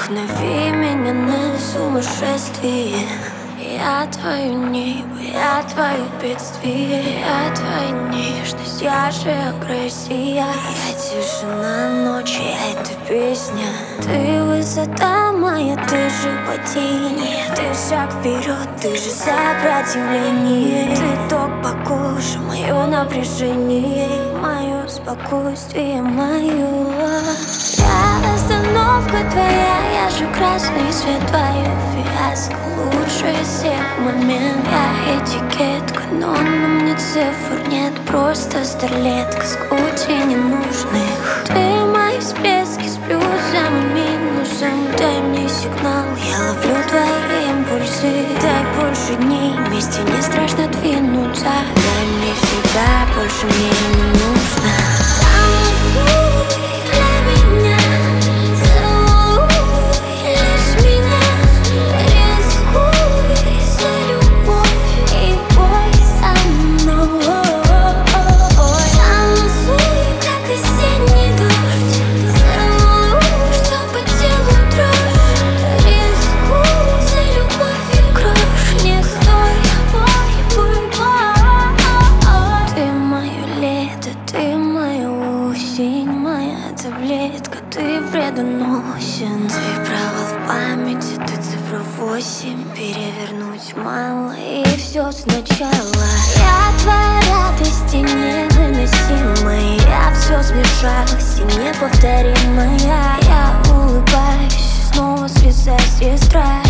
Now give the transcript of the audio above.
Вдохнови меня на сумасшествие. Я твое небо, я твое бедствие. Я твоя нежность, я же агрессия. Я тишина ночи, эта песня. Ты высота моя, ты же падение. Ты шаг вперед, ты же сопротивление. Ты ток по коже, мое напряжение. Мое спокойствие, мое. Я остановка твоя, я же красный свет, твое фиаско. Лучше всех момент. Я этикетка, но на мне цифр нет. Просто старлетка с кучей ненужных. Ты мои всплески с плюсом и минусом. Дай мне сигнал, я ловлю твои импульсы. Дай больше дней, вместе не страшно двинуться. Дай мне себя, больше мне не нужно. Танцуй для меня, целуй лишь меня. Рискуй за любовь и бой со мной. Танцуй, как осенний дождь. Целуй, что по телу дрожь. Рискуй за любовь и кровь. Не стой, бой. Ты мое лето, ты моя осень, моя таблетка, ты вредоносен. Ты провал в памяти, ты цифра 8. Перевернуть мало и все сначала. Я твоя радость и невыносимая. Я все смешалась и неповторимая. Я улыбаюсь, снова слезай, сестра.